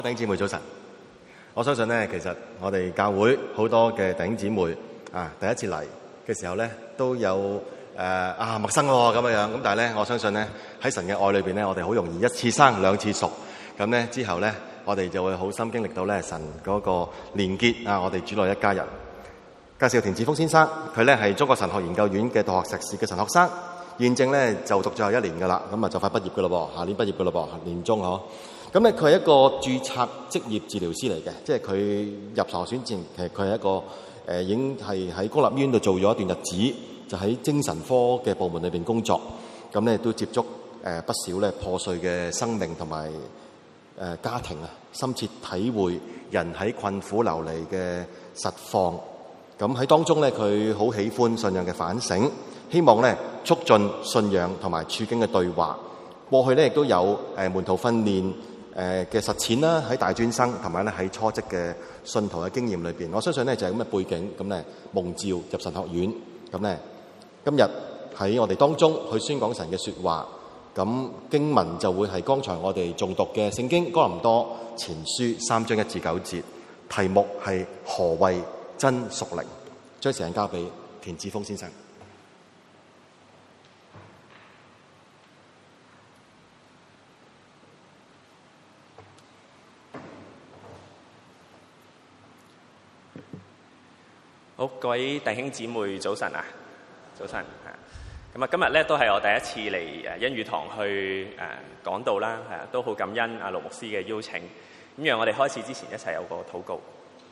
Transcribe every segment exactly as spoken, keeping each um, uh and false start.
弟兄姊妹早晨，我相信咧，其實我哋教會好多嘅弟兄姊妹啊，第一次嚟嘅時候咧，都有誒、呃、啊陌生喎咁樣樣。咁但係咧，我相信咧喺神嘅愛裏邊咧，我哋好容易一次生兩次熟。咁咧之後咧，我哋就會好深經歷到咧神嗰個連結啊！我哋主內一家人。介紹田志峰先生，佢咧係中國神學研究院嘅大學碩士嘅神學生，現正咧就讀最後一年噶啦，咁啊就快畢業噶咯噃，下年畢業噶咯噃，年中嗬。咁咧，佢係一個註冊職業治療師嚟嘅，即係佢入神學院前，其實佢係一個誒、呃、已經係喺公立醫院度做咗一段日子，就喺精神科嘅部門裏邊工作。咁咧都接觸誒、呃、不少咧破碎嘅生命同埋誒家庭啊，深切體會人喺困苦流離嘅實況。咁喺當中咧，佢好喜歡信仰嘅反省，希望咧促進信仰同埋處境嘅對話。過去咧亦都有誒、呃、門徒訓練。誒嘅實踐啦，喺大專生同埋咧喺初職嘅信徒嘅經驗裏邊，我相信咧就係咁嘅背景，咁咧蒙召入神學院，咁咧今日喺我哋當中去宣講神嘅説話，咁經文就會係剛才我哋誦讀嘅聖經哥林多前書三章一至九節，題目係何謂真屬靈？將時間交俾田志峰先生。 好，各位弟兄姊妹早晨啊，早晨啊！咁啊，今日咧都係我第一次嚟誒恩語堂去誒講道啦，係啊，都好感恩阿盧牧師嘅邀請。咁讓我哋開始之前一齊有個禱告。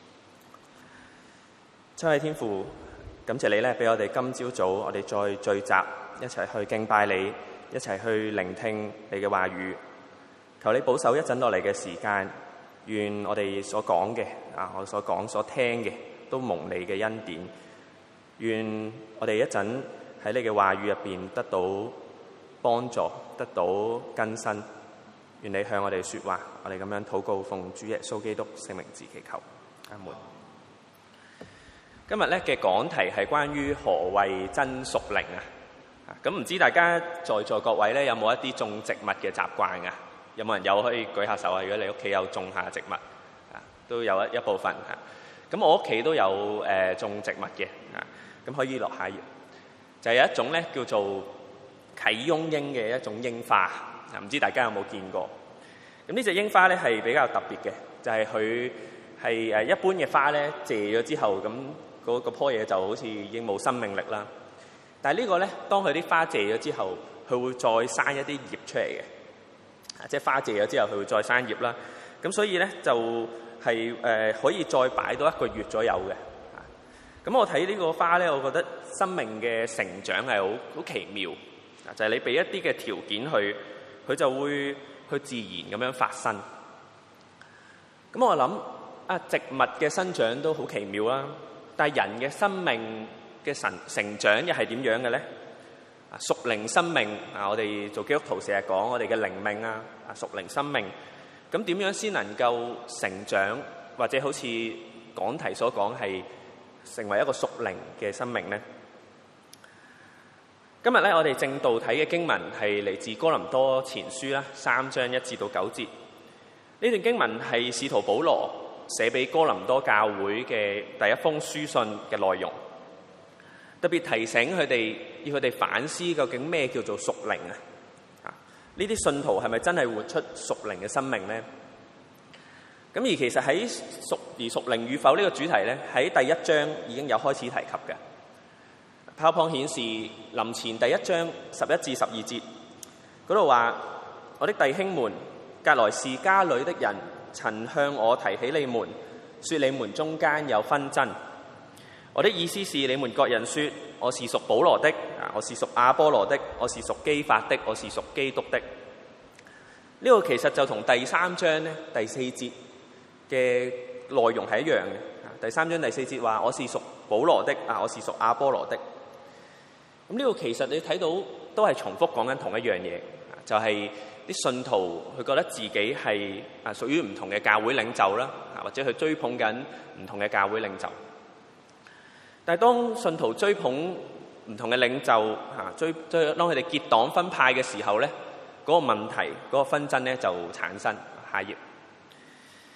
親愛天父，感謝你咧，俾我哋今朝早我哋再聚集一齊去敬拜你，一齊去聆聽你嘅話語。求你保守一陣落嚟嘅時間，願我哋所講嘅啊，我所講所聽嘅，都蒙你嘅恩典，願我哋一陣喺你嘅話語入邊得到幫助，得到更新。願你向我哋說話，我哋咁樣禱告，奉主耶穌基督聖名字祈求，阿門。今日咧嘅講題係關於何謂真屬靈啊！咁唔知大家在座各位咧有冇一啲種植物嘅習慣啊？有冇人有可以舉下手啊？如果你屋企有種下植物啊，都有一一部分啊。咁我屋企都有誒、呃、種植物嘅，啊，咁可以落下頁。就係、有一種咧叫做啟翁櫻嘅一種櫻花，啊，唔知大家有冇見過？咁呢隻櫻花咧係比較特別嘅，就係佢係誒一般嘅花咧謝咗之後，咁嗰個棵嘢就好似已經冇生命力啦。但係呢個咧，當佢啲花謝咗之後，佢會再生一啲葉出嚟嘅，啊，即係花謝咗之後，佢會再生葉啦。咁所以咧就係誒、呃、可以再擺到一個月左右嘅，咁我睇呢個花咧，我覺得生命嘅成長係好好奇妙，啊，就係、是、你俾一啲嘅條件去，佢就會去自然咁樣發生。咁我諗啊，植物嘅生長都好奇妙啦，但係人嘅生命嘅成成長又係點樣嘅咧？啊，屬靈生命啊，我哋做基督徒成日講我哋嘅靈命啊，啊，屬靈生命。咁點樣先能夠成長，或者好似講題所講係成為一個屬靈嘅生命呢？今日咧，我哋正道睇嘅經文係嚟自哥林多前書啦，三章一至到九節。呢段經文係使徒保羅寫俾哥林多教會嘅第一封書信嘅內容，特別提醒佢哋要佢哋反思究竟咩叫做屬靈啊！呢啲信徒係咪真係活出屬靈嘅生命呢？咁而其實喺屬而屬靈與否呢個主題呢，喺第一章已經有開始提及嘅。PowerPoint顯示林前第一章十一至十二節嗰度話：我的弟兄們，革來氏家裏的人曾向我提起你們，說你們中間有紛爭。我的意思是你們各人說，我是屬保羅的，我是屬亞波羅的，我是屬基法的，我是屬基督的。呢、這個其實就同第三章咧第四節嘅內容係一樣嘅。第三章第四節話我是屬保羅的，啊，我是屬亞波羅的。咁呢個其實你睇到都係重複講緊同一樣嘢，就係、是、啲信徒佢覺得自己係啊屬於唔同嘅教會領袖啦，或者佢追捧緊唔同嘅教會領袖。但係當信徒追捧唔同嘅領袖，嚇追追當佢哋結黨分派嘅時候咧，嗰、那個問題、嗰、那個紛爭咧就產生。下頁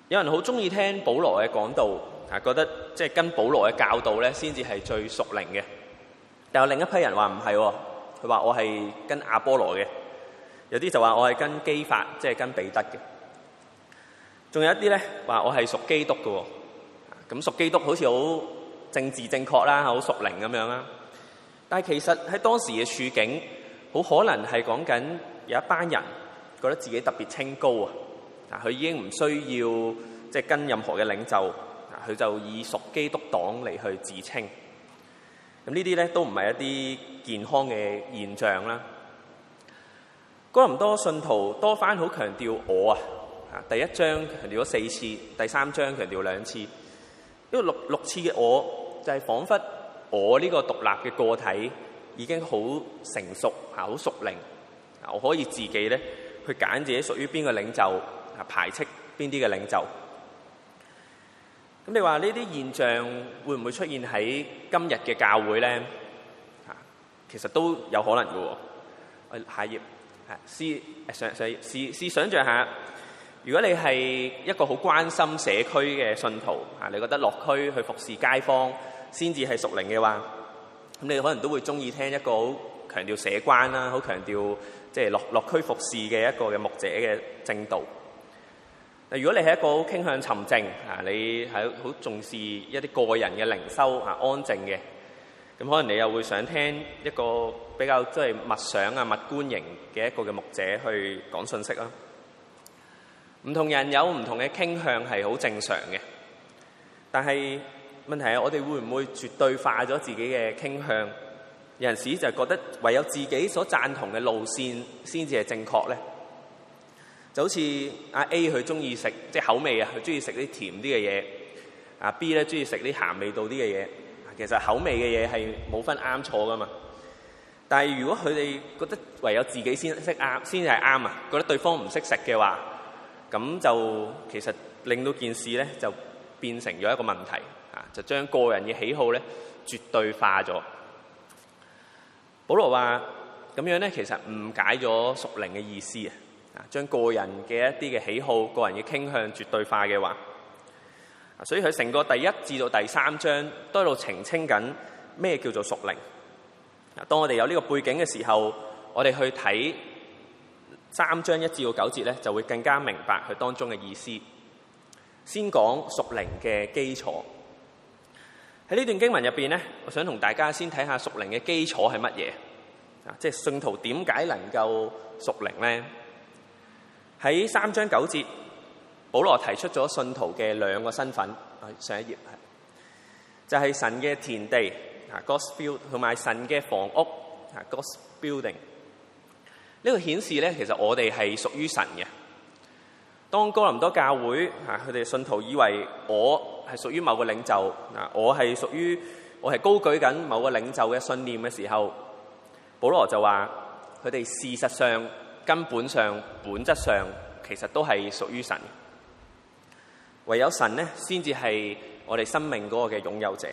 有人好中意聽保羅嘅講道，啊，覺得即係跟保羅嘅教導咧，先至係最屬靈嘅。但有另一批人話唔係喎，佢話我係跟亞波羅嘅，有啲就話我係跟基法，即係跟彼得嘅。仲有一啲咧話我係屬基督嘅喎，咁屬基督好似好政治正確啦，好屬靈咁樣啦。但係其實喺當時嘅處境，好可能係講緊有一班人覺得自己特別清高啊！啊，佢已經唔需要即係跟任何嘅領袖，啊，佢就以屬基督黨嚟去自稱。咁呢啲咧都唔係一啲健康嘅現象啦。哥林多信徒多番好強調我啊，啊，第一章強調咗四次，第三章強調兩次。呢個六六次嘅我就係彷彿我呢個獨立嘅個體已經好成熟啊，好屬靈啊，我可以自己咧去揀自己屬於邊個領袖啊，排斥邊啲嘅領袖。咁你話呢啲現象會唔會出現喺今日嘅教會咧？啊，其實都有可能嘅喎。下一頁係試上上試試想像下，如果你係一個好關心社區嘅信徒啊，你覺得落區去服侍街坊先至係屬靈嘅話，咁你可能都會中意聽一個好強調社關啦，好強調即係落落區服侍嘅一個嘅牧者嘅正道。嗱，如果你係一個好傾向沉靜啊，你係好重視一啲個人嘅靈修啊，安靜嘅，咁可能你又會想聽一個比較即係默想啊、默觀型嘅一個嘅牧者去講信息啦。唔同人有唔同嘅傾向係好正常嘅，但係問題係我哋會唔會絕對化咗自己嘅傾向？有陣時就覺得唯有自己所贊同嘅路線先至係正確咧。就好似阿 A 佢中意食即係口味啊，佢中意食啲甜啲嘅嘢；阿 B 咧中意食啲鹹味道啲嘅嘢。其實口味嘅嘢係冇分啱錯噶嘛。但係如果佢哋覺得唯有自己先識啱，先係啱啊，覺得對方唔識食嘅話，咁就其實令到件事咧就變成咗一個問題啊，就將個人嘅喜好咧絕對化咗。保羅話咁樣咧，其實誤解咗屬靈嘅意思啊！啊，將個人嘅一啲嘅喜好、個人嘅傾向絕對化嘅話，所以佢成個第一至到第三章都喺度澄清緊咩叫做屬靈。啊，當我哋有呢個背景嘅時候，我哋去睇三章一至到九節咧，就會更加明白佢當中嘅意思。先講屬靈嘅基礎。喺呢段經文入邊咧，我想同大家先睇下屬靈嘅基礎係乜嘢啊？即係信徒點解能夠屬靈咧？喺三章九節，保羅提出咗信徒嘅兩個身份。上一頁係就係、是、神嘅田地啊 ，God's field， 同埋神嘅房屋啊 ，God's building。呢個顯示咧，其實我哋係屬於神嘅。當哥林多教會啊，佢哋信徒以為我係屬於某個領袖啊，我係屬於我係高舉緊某個領袖嘅信念嘅時候，保羅就話佢哋事實上、根本上、本質上，其實都係屬於神。唯有神咧，先至係我哋生命嗰個嘅擁有者。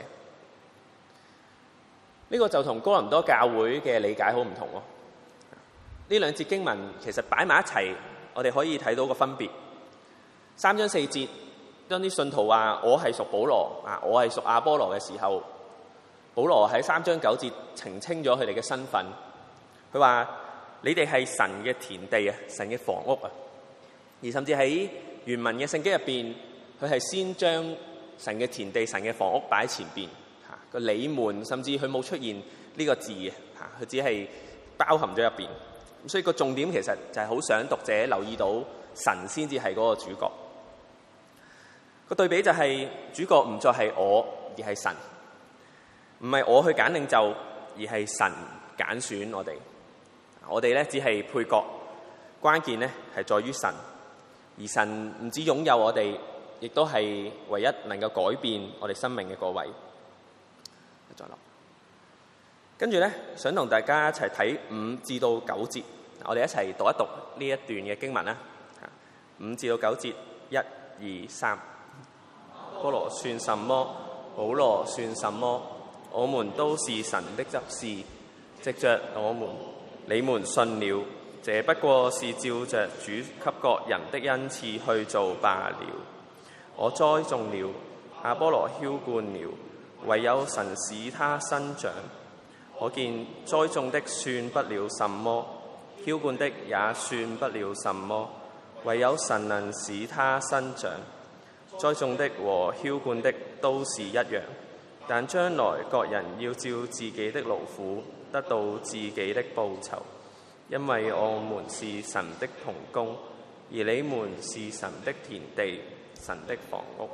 呢個就同哥林多教會嘅理解好唔同喎。呢兩節經文其實擺埋一齊，我哋可以睇到個分別。三章四節，當啲信徒話我係屬保羅啊，我係屬亞波羅嘅時候，保羅喺三章九節澄清咗佢哋嘅身份。佢話你哋係神嘅田地啊，神嘅房屋啊。而甚至喺原文嘅聖經入邊，佢係先將神嘅田地、神嘅房屋擺喺前邊嚇個你們，甚至佢冇出現呢個字嘅嚇，佢只係包含咗入邊。所以個重點其實就係好想讀者留意到神先至係嗰個主角。個對比就係主角唔再係我，而係神。唔係我去揀領袖，而係神揀選我哋。我哋咧只係配角，關鍵咧係在於神。而神唔止擁有我哋，亦都係唯一能夠改變我哋生命嘅個位。再落，跟住咧想同大家一齊睇五至到九節，我哋一齊讀一讀呢一段嘅經文啦。五至到九節，一、二、三。波羅算什麼？保羅算什麼？我們都是神的執事，藉着我們，你們信了。這不過是照着主給各人的恩賜去做罷了。 我栽種了，亞波羅澆灌了，唯有神使它生長。可見栽種的算不了什麼，澆灌的也算不了什麼，唯有神能使它生長。栽種的和澆灌的都是一樣，但將來各人要照自己的勞苦得到自己的報酬，因為我們是神的同工，而你們是神的田地，神的房屋。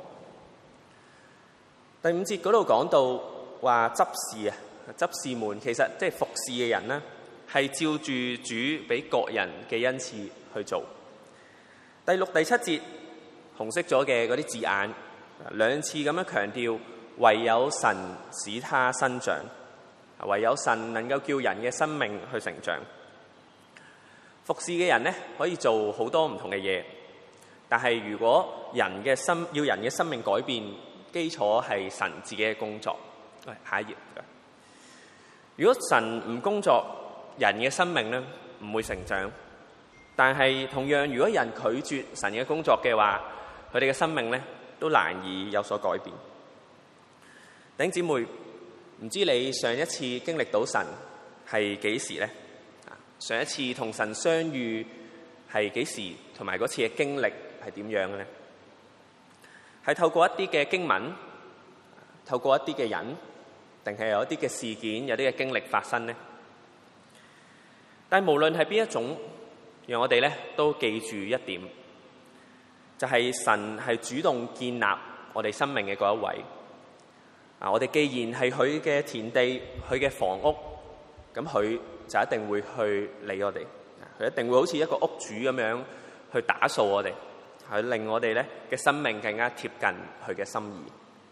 第五節嗰度講到話執事啊，執事們其實即係服侍嘅人呢，係照住主俾各人嘅恩賜去做。第六、第七節紅色咗嘅嗰啲字眼，兩次咁樣強調，唯有神使它生長，唯有神能夠叫人嘅生命去成長。服侍嘅人呢，可以做好多唔同嘅嘢，但係如果人嘅生要人嘅生命改變，基礎係神自己嘅工作。喂，下一頁。如果神唔工作，人嘅生命呢唔會成長。但係同樣，如果人拒絕神嘅工作嘅話，佢哋嘅生命咧都難以有所改變。弟兄姊妹，唔知你上一次經歷到神係幾時呢？上一次同神相遇係幾時？同埋嗰次嘅經歷係點樣嘅呢？係透過一啲嘅經文，透過一啲嘅人，定係有一啲嘅事件，有啲嘅經歷發生呢？但係無論係邊一種，讓我哋咧都記住一點，就係神係主動建立我哋生命嘅嗰一位。啊，我哋既然係佢嘅田地，佢嘅房屋，咁佢就一定會去理我哋，佢一定會好似一個屋主咁樣去打掃我哋，去令我哋咧嘅生命更加貼近佢嘅心意。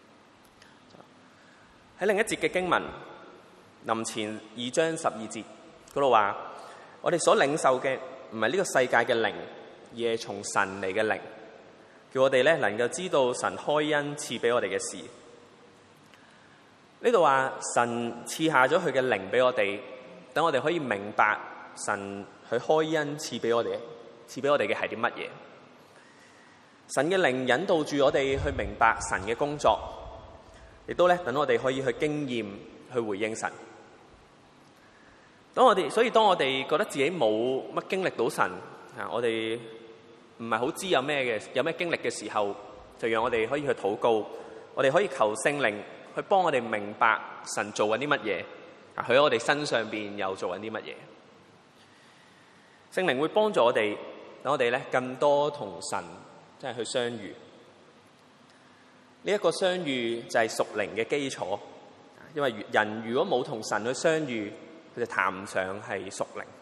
喺另一節嘅經文，林前二章十二節嗰度話，我哋所領受嘅唔係呢個世界嘅靈，而係從神嚟嘅靈，叫我哋咧能夠知道神開恩賜俾我哋嘅事。呢度話神賜下咗佢嘅靈俾我哋，等我哋可以明白神佢開恩賜俾我哋，賜俾我哋嘅係啲乜嘢。神嘅靈引導住我哋去明白神嘅工作，亦都咧等我哋可以去經驗去回應神。當我哋，所以當我哋覺得自己冇乜經歷到神啊，我哋唔係好知有咩嘅有咩經歷嘅時候，就讓我哋可以去禱告，我哋可以求聖靈去幫我哋明白神做緊啲乜嘢，啊，佢喺我哋身上邊又做緊啲乜嘢。聖靈會幫助我哋，等我哋咧更多同神即係去相遇。呢一個相遇就係屬靈嘅基礎，因為人如果冇同神去相遇，佢就談唔上係屬靈。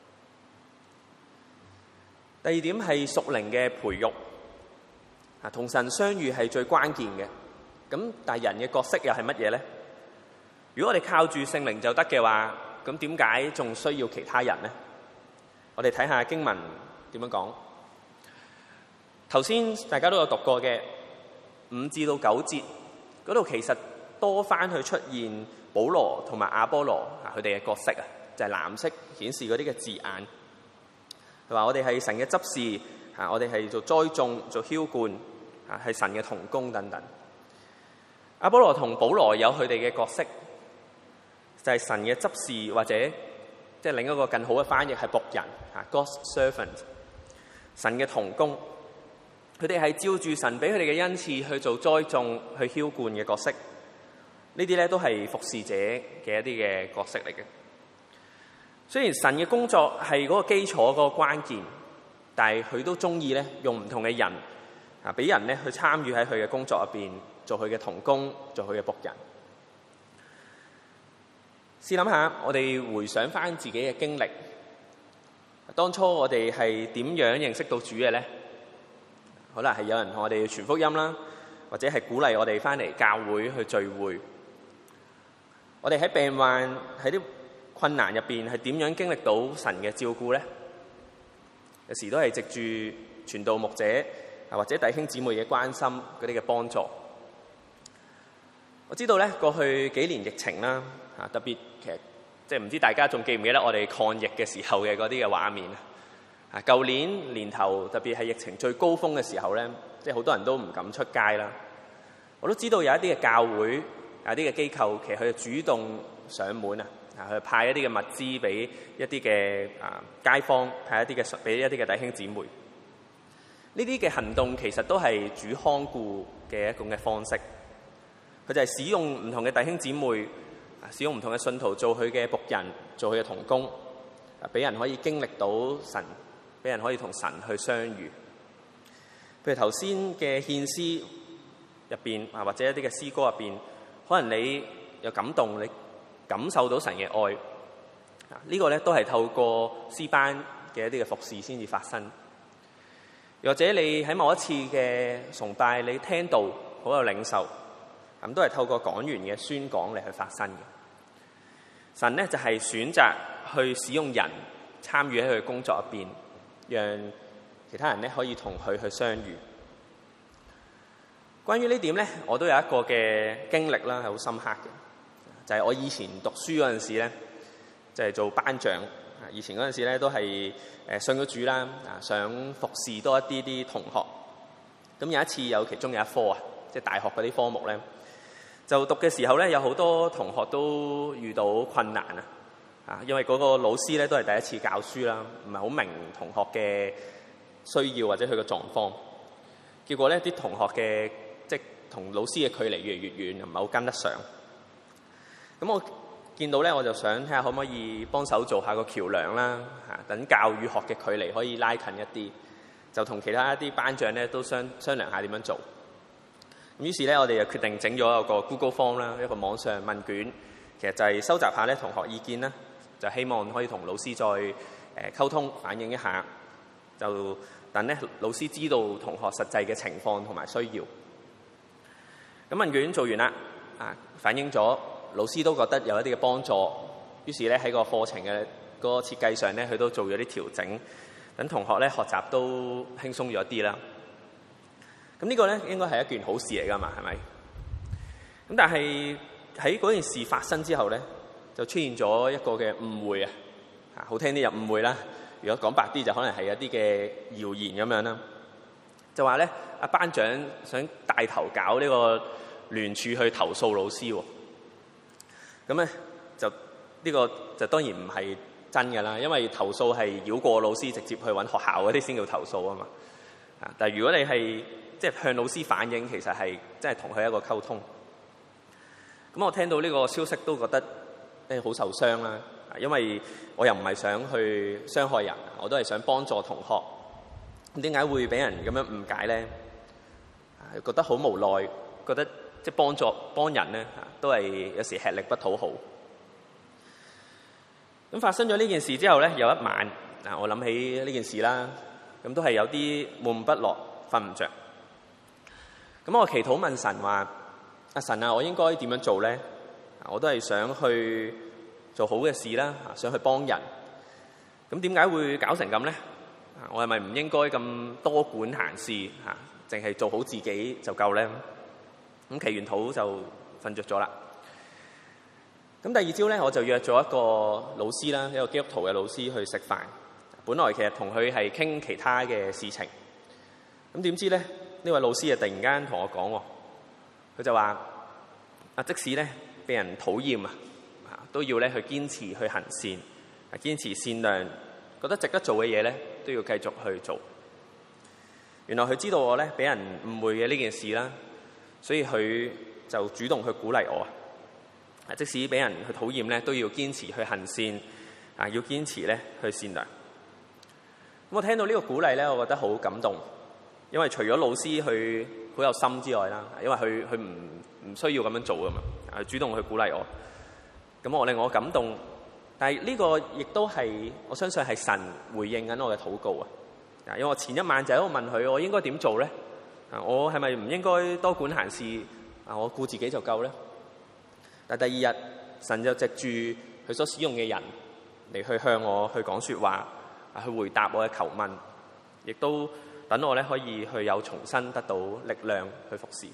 第二點係屬靈嘅培育，啊，同神相遇係最關鍵嘅。咁但係人嘅角色又係乜嘢咧？如果我哋靠住聖靈就得嘅話，咁點解仲需要其他人呢？我哋睇下經文點樣講。頭先大家都有讀過嘅五至到九節嗰度，其實多翻去出現保羅同埋亞波羅啊，佢哋嘅角色啊，就係藍色顯示嗰啲嘅字眼。佢話我哋係神嘅執事啊，我哋係做栽種、做澆灌啊，係神嘅同工等等。亞波羅同保羅有佢哋嘅角色，就係神嘅執事，或者即係另一個更好嘅翻譯係僕人啊 ，God's servant， 神嘅同工。佢哋係照住神俾佢哋嘅恩賜去做栽種、去澆灌嘅角色。呢啲咧都係服侍者嘅一啲嘅角色嚟嘅。雖然神嘅工作係嗰個基礎、嗰個關鍵，但係佢都中意咧用唔同嘅人啊，俾人咧去參與喺佢嘅工作入邊，做佢嘅同工，做佢嘅僕人。試諗下，我哋回想翻自己嘅經歷，當初我哋係點樣認識到主嘅咧？可能係有人同我哋傳福音啦，或者係鼓勵我哋翻嚟教會去聚會。我哋喺病患、喺啲困難入邊係點樣經歷到神嘅照顧咧？有時都係藉住傳道牧者啊，或者弟兄姊妹嘅關心嗰啲嘅幫助。我知道咧，過去幾年疫情啦，啊特別其實即係唔知大家仲記唔記得我哋抗疫嘅時候嘅嗰啲嘅畫面啊？啊，舊年年頭特別係疫情最高峰嘅時候咧， 即係好多人都唔敢出街啦。我都知道有一啲嘅教會、有啲嘅機構，其實佢主動上門啊，啊去派一啲嘅物資俾一啲嘅啊街坊，派一啲嘅俾一啲嘅弟兄姊妹。呢啲嘅行動其實都係主看顧嘅一種嘅方式。佢就係使用唔同嘅弟兄姊妹，使用唔同嘅信徒做佢嘅僕人，做佢嘅同工，啊俾人可以經歷到神，俾人可以同神去相遇。譬如頭先嘅獻詩入邊啊，或者一啲嘅詩歌入邊，可能你有感動，你感受到神嘅愛。啊，呢個咧都係透過詩班嘅一啲嘅服侍先至發生。又或者你喺某一次嘅崇拜，你聽到好有領受，咁都係透過講員嘅宣講嚟去發生嘅。神咧就係選擇去使用人參與喺佢嘅工作入邊，讓其他人咧可以同佢去相遇。關於呢點咧，我都有一個嘅經歷啦，係好深刻嘅，就係我以前讀書嗰陣時咧，就係做班長。以前嗰陣時咧都係誒信咗主啦，啊想服侍多一啲啲同學。咁有一次有其中有一科啊，即係大學嗰啲科目咧，就讀嘅時候咧，有好多同學都遇到困難啊！啊，因為嗰個老師咧都係第一次教書啦，唔係好明同學嘅需要或者佢嘅狀況。結果咧啲同學嘅即係同老師嘅距離越嚟越遠，又唔係好跟得上。咁我見到咧，我就想睇下可唔可以幫手做下個橋梁啦，嚇等教與學嘅距離可以拉近一啲，就同其他一啲班長咧都商商量下點樣做。咁於是咧，我哋就決定整咗一個 Google Form 啦，一個網上問卷，其實就係收集下咧同學意見啦，就希望可以同老師再誒溝通反映一下，就等咧老師知道同學實際嘅情況同埋需要。咁問卷做完啦，啊反映咗。老師都覺得有一啲嘅幫助，於是咧喺個課程嘅嗰個設計上咧，佢都做咗啲調整，等同學咧學習都輕鬆咗啲啦。咁呢個咧應該係一件好事嚟㗎嘛，係咪？咁但係喺嗰件事發生之後咧，就出現咗一個嘅誤會啊！啊，好聽啲就誤會啦。如果講白啲，就可能係一啲嘅謠言咁樣啦。就話咧，阿班長想帶頭搞呢個聯署去投訴老師喎。咁咧就呢、這個就當然唔係真嘅啦，因為投訴係繞過老師直接去揾學校嗰啲先叫投訴啊嘛。啊，但係如果你係即係向老師反映，其實係即係同佢一個溝通。咁我聽到呢個消息都覺得誒好受傷啦，因為我又唔係想去傷害人，我都係想幫助同學。咁點解會俾人咁樣誤解咧？覺得好無奈，覺得。即係幫助幫人咧，都係有時吃力不討好。咁發生咗呢件事之後咧，有一晚啊，我諗起呢件事啦，咁都係有啲悶不樂，瞓唔着。咁我祈禱問神話：阿神啊，我應該點樣做咧？我都係想去做好嘅事啦，想去幫人。咁點解會搞成咁咧？我係咪唔應該咁多管閒事嚇，淨係做好自己就夠咧？咁祈完禱就瞓着咗啦。咁第二朝咧，我就約咗一個老師啦，一個基督徒嘅老師去食飯。本來其實同佢係傾其他嘅事情。咁點知咧，呢位老師啊突然間同我講，佢就話：啊，即使咧被人討厭啊，都要咧去堅持去行善，啊堅持善良，覺得值得做嘅嘢咧，都要繼續去做。原來佢知道我咧俾人誤會嘅呢件事啦。所以佢就主動去鼓勵我啊！即使俾人去討厭咧，都要堅持去行善啊！要堅持咧去善良。咁我聽到呢個鼓勵咧，我覺得好感動，因為除咗老師佢好有心之外啦，因為佢佢唔唔需要咁樣做噶嘛，啊主動去鼓勵我，咁我令我感動。但係呢個亦都係我相信係神回應緊我嘅禱告啊！啊，因為我前一晚就喺度問佢，我應該點做咧？啊！我係咪唔應該多管閒事？啊！我顧自己就夠咧。但第二日，神就藉住佢所使用嘅人嚟去向我去講説話，啊，去回答我嘅求問，亦都等我咧可以去有重新得到力量去服侍。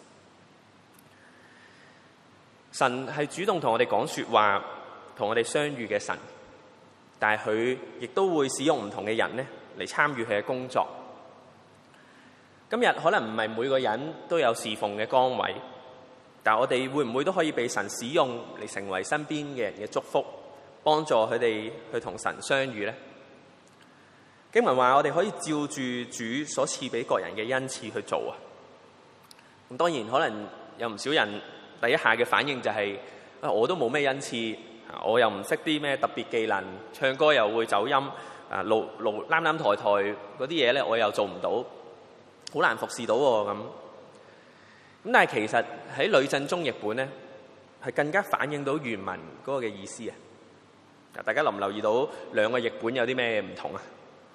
神係主動同我哋講説話，同我哋相遇嘅神，但係佢亦都會使用唔同嘅人咧嚟參與佢嘅工作。 今日可能唔係每個人都有侍奉嘅崗位，但我哋會唔會都可以被神使用嚟成為身邊嘅人嘅祝福，幫助佢哋去同神相遇呢？經文話我哋可以照住主所賜俾各人嘅恩賜去做啊。咁當然可能有唔少人第一下嘅反應就係、是、我都冇咩恩賜，我又唔識啲咩特別技能，唱歌又會走音，啊露露攬攬抬抬嗰啲嘢咧，我又做唔到。好難服侍到喎咁，咁但係其實喺呂振中譯本咧，係更加反映到原文嗰個嘅意思啊！大家留唔留意到兩個譯本有啲咩唔同啊？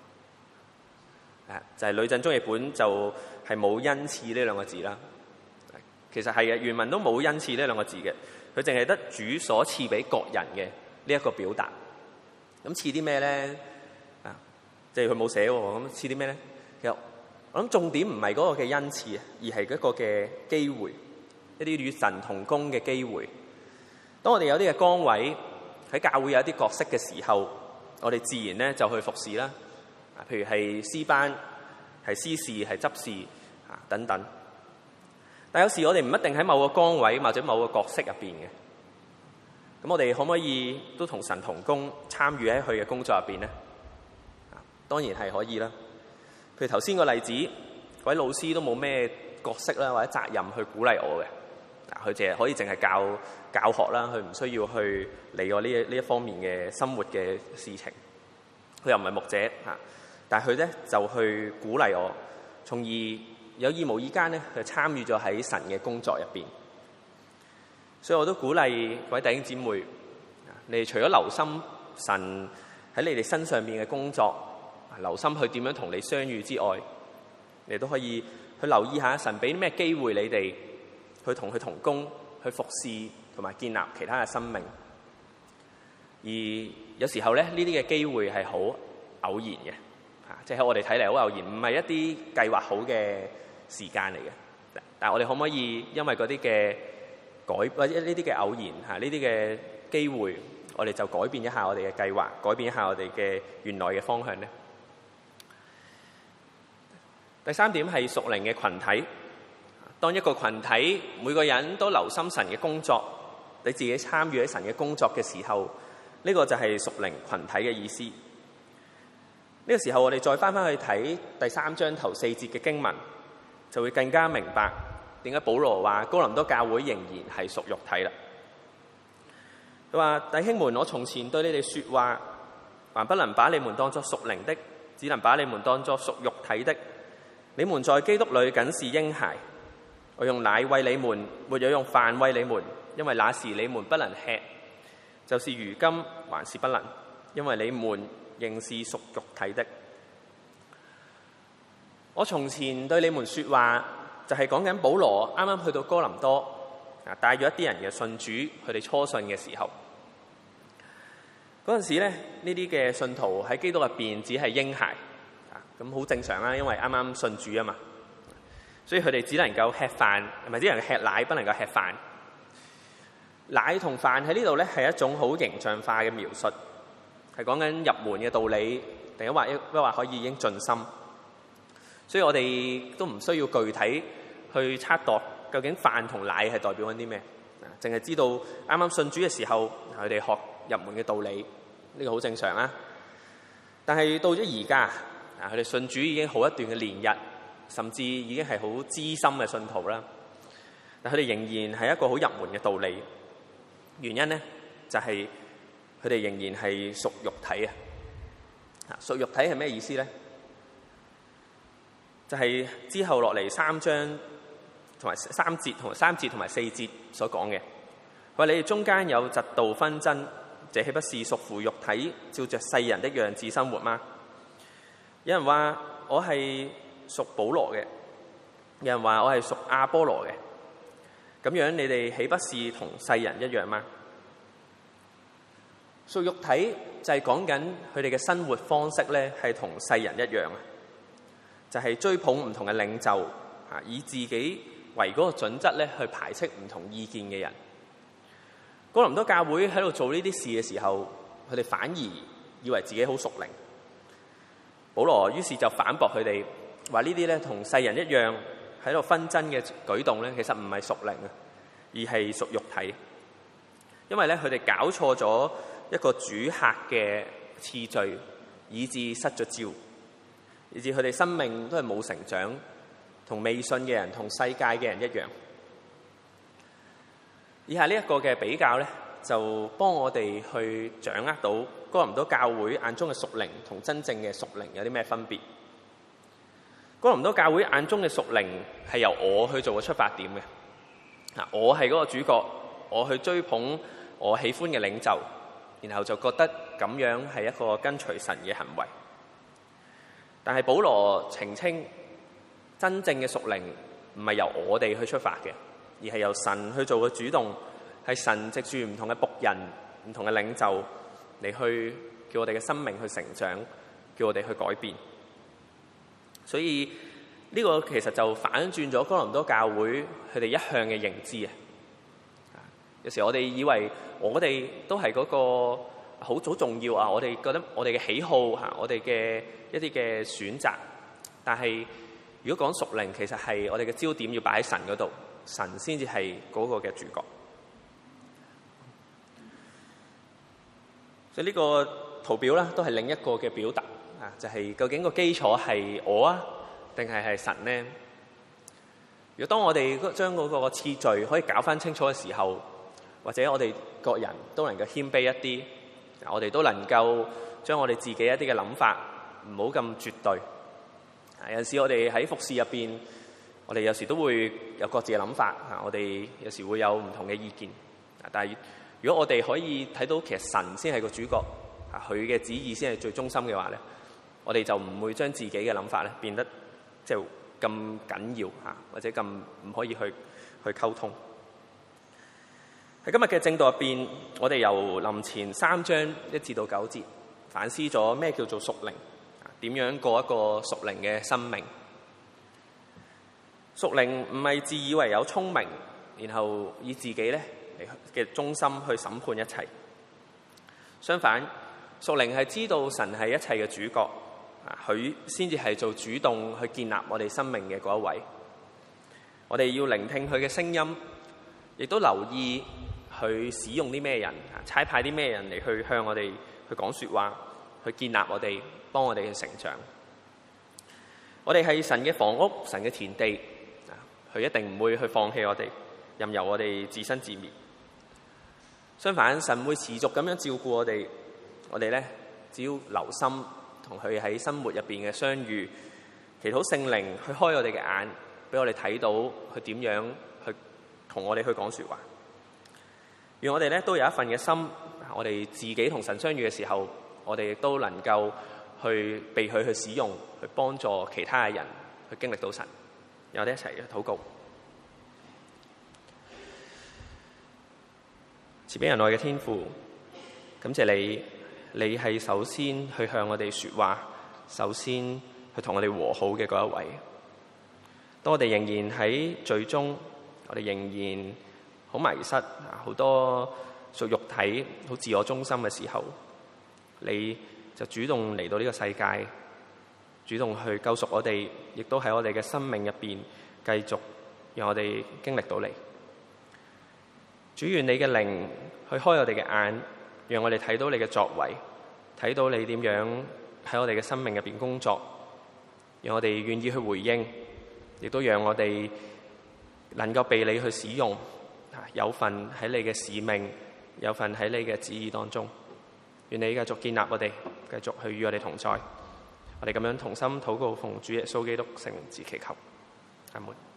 誒，就係呂振中譯本就係冇恩賜呢兩個字啦。其實係嘅，原文都冇恩賜呢兩個字嘅，佢淨係得主所賜俾各人嘅呢一個表達。咁賜啲咩咧？啊，即係佢冇寫喎。咁賜啲咩咧？其實我諗重點唔係嗰個嘅恩賜啊，而係嗰個嘅機會，一啲與神同工嘅機會。當我哋有啲嘅崗位喺教會有一啲角色嘅時候，我哋自然咧就去服侍啦。啊，譬如係詩班、係司事、係執事啊等等。但有時我哋唔一定喺某個崗位或者某個角色入邊嘅。咁我哋可唔可以都同神同工，參與喺佢嘅工作入邊咧？啊，當然係可以啦。譬如頭先個例子，位老師都冇咩角色啦，或者責任去鼓勵我嘅，嗱，佢淨係可以淨係教教學啦，佢唔需要去理我呢呢一方面嘅生活嘅事情。佢又唔係牧者嚇，但係佢咧就去鼓勵我，從而有意無意間咧，就參與咗喺神嘅工作入邊。所以我都鼓勵各位弟兄姊妹，你哋除咗留心神喺你哋身上邊嘅工作，留心去點樣同你相遇之外，你都可以去留意下神俾啲咩機會你哋去同佢同工，去服侍同埋建立其他嘅生命。而有時候咧，呢啲嘅機會係好偶然嘅，嚇，即係喺我哋睇嚟好偶然，唔係一啲計劃好嘅時間嚟嘅。但係我哋可唔可以因為嗰啲嘅改或者呢啲嘅偶然嚇，呢啲嘅機會，我哋就改變一下我哋嘅計劃，改變一下我哋嘅原來嘅方向呢？第三點係屬靈嘅群體。當一個群體每個人都留心神嘅工作，你自己參與喺神嘅工作嘅時候，呢個就係屬靈群體嘅意思。呢個時候我哋再翻翻去睇第三章頭四節嘅經文，就會更加明白點解保羅話哥林多教會仍然係屬肉體啦。佢話：弟兄們，我從前對你哋說話，還不能把你們當作屬靈的，只能把你們當作屬肉體的。你們在基督裏僅是嬰孩，我用奶餵你們，沒有用飯餵你們，因為那時你們不能吃，就是如今還是不能，因為你們仍是屬肉體的。我從前對你們說話，就係講緊保羅啱啱去到哥林多啊，帶咗一啲人嘅信主，佢哋初信嘅時候，嗰陣時咧，呢啲嘅信徒喺基督入邊只係嬰孩。咁好正常啦，因為啱啱信主啊嘛，所以佢哋只能夠吃飯，唔係只能夠吃奶，不能夠吃飯。奶同飯喺呢度咧係一種好形象化嘅描述，係講緊入門嘅道理，定係話一話可以已經盡心。所以我哋都唔需要具體去測度究竟飯同奶係代表緊啲咩，淨係知道啱啱信主嘅時候，佢哋學入門嘅道理，呢個好正常啦。但係到咗而家，佢哋信主已經好一段嘅年日，甚至已經係好資深嘅信徒啦。但佢哋仍然係一個好入門嘅道理。原因咧就係佢哋仍然係屬肉體啊！屬肉體係咩意思咧？就係、是、之後落嚟三章同埋三節同埋三節同埋四節所講嘅。佢話你哋中間有嫉妒紛爭，這豈不是屬乎肉體，照着世人的樣子生活嗎？有人話我係屬保羅嘅，有人話我係屬亞波羅嘅，咁樣你哋豈不是同世人一樣嗎？屬肉體就係講緊佢哋嘅生活方式咧，係同世人一樣啊，就係、是、追捧唔同嘅領袖啊，以自己為嗰個準則咧去排斥唔同意見嘅人。哥林多教會喺度做呢啲事嘅時候，佢哋反而以為自己好屬靈。保羅於是就反駁佢哋， 話呢啲咧同世人一樣喺度紛爭嘅舉動咧，其實唔係屬靈啊，而係屬肉體。因為咧佢哋搞錯咗一個主客嘅次序，以致失咗焦，以致佢哋生命都係冇成長，同未信嘅人、同世界嘅人一樣。以下呢一個嘅比較咧，就幫我哋去掌握到哥林多教會眼中嘅屬靈同真正嘅屬靈有啲咩分別。哥林多教會眼中嘅屬靈係由我去做個出發點嘅，啊，我係嗰個主角，我去追捧我喜歡嘅領袖，然後就覺得咁樣係一個跟隨神嘅行為。但係保羅澄清，真正嘅屬靈唔係由我哋去出發嘅，而係由神去做個主動，係神藉住唔同嘅僕人、唔同嘅領袖嚟去叫我哋嘅生命去成長，叫我哋去改變。所以呢個其實就反轉咗哥林多教會佢哋一向嘅認知啊！有時我哋以為我哋都係嗰個好好重要啊！我哋覺得我哋嘅喜好嚇，我哋嘅一啲嘅選擇，但係如果講屬靈，其實係我哋嘅焦點要擺喺神嗰度，神先至係嗰個嘅主角。所以呢個圖表咧，都係另一個嘅表達啊，就係究竟個基礎係我啊，定係係神呢？如果當我哋將嗰個次序可以搞翻清楚嘅時候，或者我哋各人都能夠謙卑一啲，我哋都能夠將我哋自己一啲嘅諗法唔好咁絕對。有陣時我哋喺服侍入邊，我哋有時都會有各自嘅諗法啊，我哋有時會有唔同嘅意見。但係如果我哋可以睇到其實神先係個主角，啊，佢嘅旨意先係最中心嘅話咧，我哋就唔會將自己嘅諗法咧變得即係咁緊要嚇，或者咁唔可以去去溝通。喺今日嘅正道入邊，我哋由林前三章一至到九節反思咗咩叫做屬靈，點樣過一個屬靈嘅生命。屬靈唔係自以為有聰明，然後以自己咧嘅中心去審判一切。相反，屬靈係知道神係一切嘅主角，啊，佢先至係做主動去建立我哋生命嘅嗰一位。我哋要聆聽佢嘅聲音，亦都留意去使用啲咩人，差派啲咩人嚟去向我哋去講說話，去建立我哋，幫我哋去成長。我哋係神嘅房屋，神嘅田地，佢一定唔會去放棄我哋，任由我哋自生自滅。相反，神會持續咁樣照顧我哋。我哋咧，只要留心同佢喺生活入邊嘅相遇，祈禱聖靈去開我哋嘅眼，俾我哋睇到佢點樣去同我哋去講說話。願我哋咧都有一份嘅心，我哋自己同神相遇嘅時候，我哋亦都能夠去被佢去使用，去幫助其他嘅人去經歷到神。讓我哋一齊去禱告。慈悲仁愛嘅天父，感謝你，你係首先去向我哋說話，首先去同我哋和好嘅嗰一位。當我哋仍然喺罪中，我哋仍然好迷失，好多屬肉體、好自我中心嘅時候，你就主動嚟到呢個世界，主動去救贖我哋，亦都喺我哋嘅生命入邊繼續讓我哋經歷到你。主，願你嘅靈去開我哋嘅眼，讓我哋睇到你嘅作為，睇到你點樣喺我哋嘅生命入邊工作，讓我哋願意去回應，亦都讓我哋能夠被你去使用，有份喺你嘅使命，有份喺你嘅旨意當中。願你繼續建立我哋，繼續去與我哋同在。我哋咁樣同心禱告，奉主耶穌基督聖名字祈求，阿門。